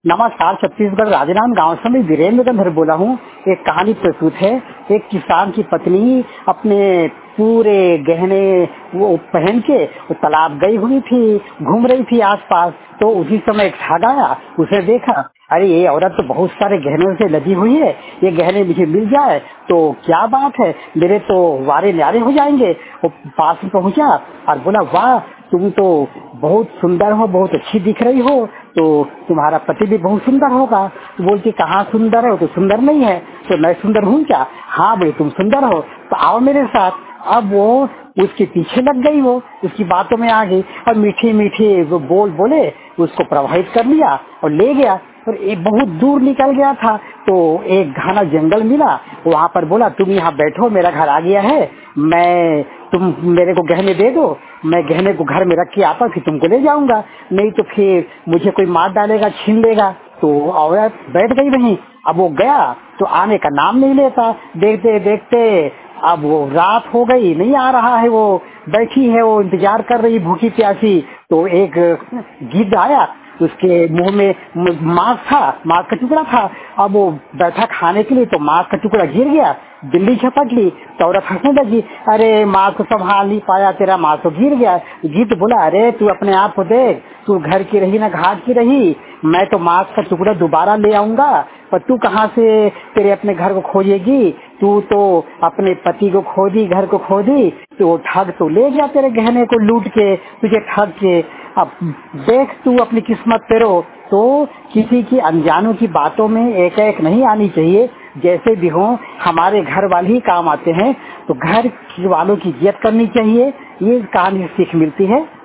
नमस्कार, छत्तीसगढ़ राजनांदगांव से मैं वीरेंद्र गंधर बोला हूँ। एक कहानी प्रस्तुत है। एक किसान की पत्नी अपने पूरे गहने वो पहन के वो तालाब गई हुई थी, घूम रही थी आसपास। तो उसी समय एक ठग आया, उसे देखा, अरे ये औरत तो बहुत सारे गहनों से लदी हुई है, ये गहने मुझे मिल जाए तो क्या बात है, मेरे तो वारे न्यारे हो जाएंगे। वो पास में पहुंचा और बोला, वाह तुम तो बहुत सुंदर हो, बहुत अच्छी दिख रही हो, तो तुम्हारा पति भी बहुत सुंदर होगा। तो बोलती, कहाँ सुंदर है, वो तो सुंदर नहीं है। तो मैं सुंदर हूँ क्या? हाँ भाई तुम सुंदर हो, तो आओ मेरे साथ। अब वो उसके पीछे लग गई, वो उसकी बातों में आ गई और मीठे मीठे वो बोले उसको प्रभावित कर लिया और ले गया। और एक बहुत दूर निकल गया था तो एक घना जंगल मिला, वहाँ पर बोला, तुम यहाँ बैठो, मेरा घर आ गया है, तुम मेरे को गहने दे दो, मैं गहने को घर में रख के आता फिर तुमको ले जाऊंगा, नहीं तो फिर मुझे कोई मार डालेगा, छीन लेगा। तो औरत बैठ गई वहीं। अब वो गया तो आने का नाम नहीं लेता। देखते देखते अब वो रात हो गई, नहीं आ रहा है। वो बैठी है, वो इंतजार कर रही भूखी प्यासी। तो एक गिद्ध आया, उसके मुंह में मांस था, मांस का टुकड़ा था। अब वो बैठा खाने के लिए तो मांस का टुकड़ा गिर गया, बिल्ली झपट ली। तो औरत हंसने लगी, अरे मांस को संभाल नहीं पाया, तेरा मांस तो गिर गया। गिद्ध बोला, अरे तू अपने आप को देख, तू घर की रही ना घाट की रही, मैं तो मांस का टुकड़ा दोबारा ले आऊंगा, पर तू कहाँ से तेरे अपने घर को खोजेगी, तू तो अपने पति को खो दी, घर को खो दी। तो वो ठग तो ले गया तेरे गहने को लूट के, तुझे ठग के। अब देख तू अपनी किस्मत तेरो। तो किसी की अनजानों की बातों में एक एक नहीं आनी चाहिए। जैसे भी हो हमारे घर वाले ही काम आते हैं, तो घर वालों की इज्जत करनी चाहिए। ये कहानी से सीख मिलती है।